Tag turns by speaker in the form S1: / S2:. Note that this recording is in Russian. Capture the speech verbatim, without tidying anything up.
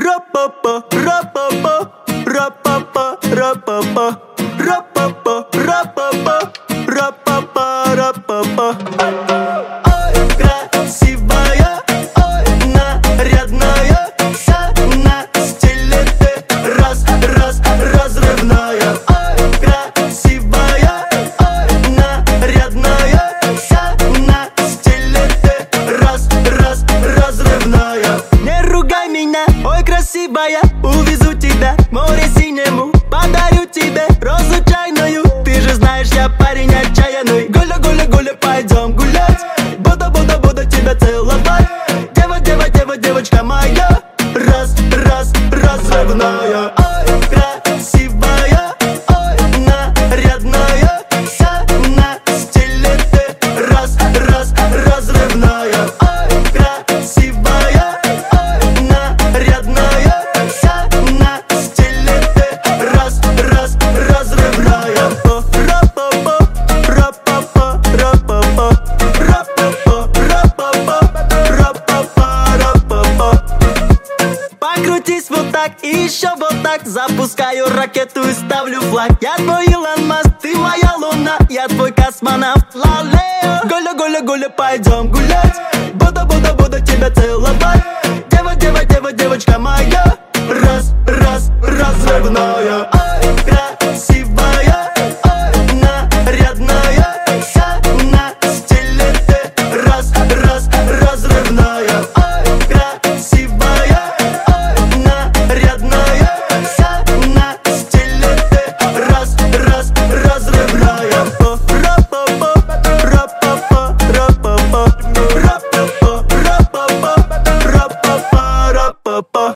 S1: Ра-па-па, ра-па-па, ра-па-па, ра-па-па, ра-па-па, ра-па-па, ра-па-па, ра-па-па. Ой, красивая, ой, нарядная, вся на стиле ты, раз, раз, разрывная. Ой, красивая, ой, нарядная, вся на стиле ты, раз, раз, разрывная. Не ругай меня, ой, красивая, увезу тебя к море синему, подарю тебе розу чайную. Ты же знаешь, я парень отчаянный. Гуля, гуля, гуля, пойдем гулять. Буду, буду, буду тебя целовать. Дева, дева, дева, девочка моя, раз, раз, разрывная. Ой, красивая, ой, нарядная, вся на стиле ты, раз, раз, разрывная. Ой, красивая, ой, нарядная, вся на стиле ты, раз, раз, разрывная. Ра-па-па, ра-па-па, ра-па-па, ра-па-па, ра-па-па, ра-па-па, ра-па-па. Покрутись вот так и еще вот так. Запускаю ракету и ставлю флаг. Я твой Илон Маск, ты моя луна, я твой космонавт, ла-лео. Гуля, гуля, гуля, пойдем гулять. Буду, буду, буду тебя целовать. Дева, дева, дева, девочка моя, раз, раз, разрывная.